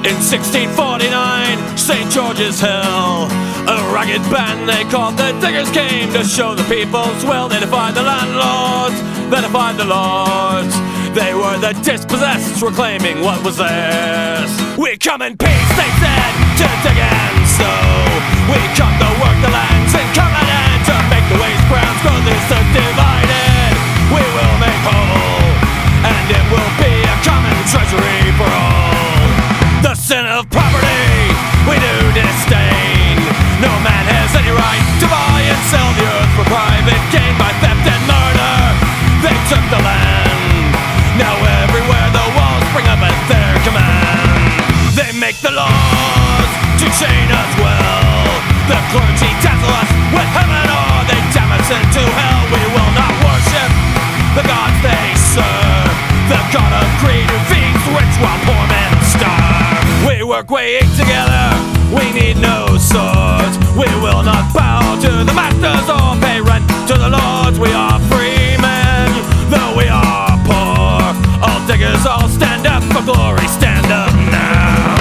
In 1649, St. George's Hill, a ragged band they called the Diggers came to show the people's will. They defied the landlords, they defied the lords. They were the dispossessed, reclaiming what was theirs. We come in peace, they said, to dig and sow. We come to work the lands and come at end to make the waste grounds grow this subdivided. We will make whole, and it will be a common treasury for all. The sin of property we do disdain. No man has any right to buy and sell the earth for private gain. By theft and murder they took the land. Now everywhere the walls spring up at their command. They make the laws to chain us well. The clergy dazzle us with heaven, or they damn us into hell. We will not worship the gods they serve, the god of greed who feeds the rich while poor men starve. We work, we eat together, we need no swords. We will not bow to the masters or pay rent to the lords. We are free men, though we are poor. All diggers, all stand up for glory, stand up now.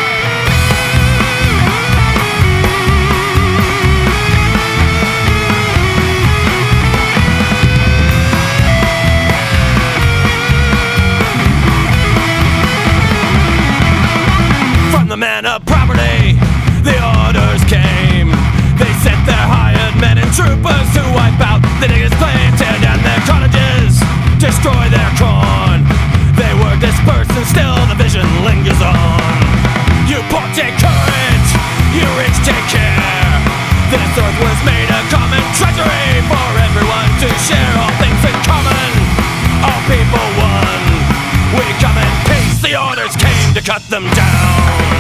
The man of property, the orders came. They sent their hired men and troopers to wipe out the diggers' claim, tear down their cottages, destroy their corn. They were dispersed and still the vision lingers on. You poor take courage, you rich take care. This earth was made a common treasury for everyone to share. All things in common, all people one. We come in peace, the orders came to cut them down.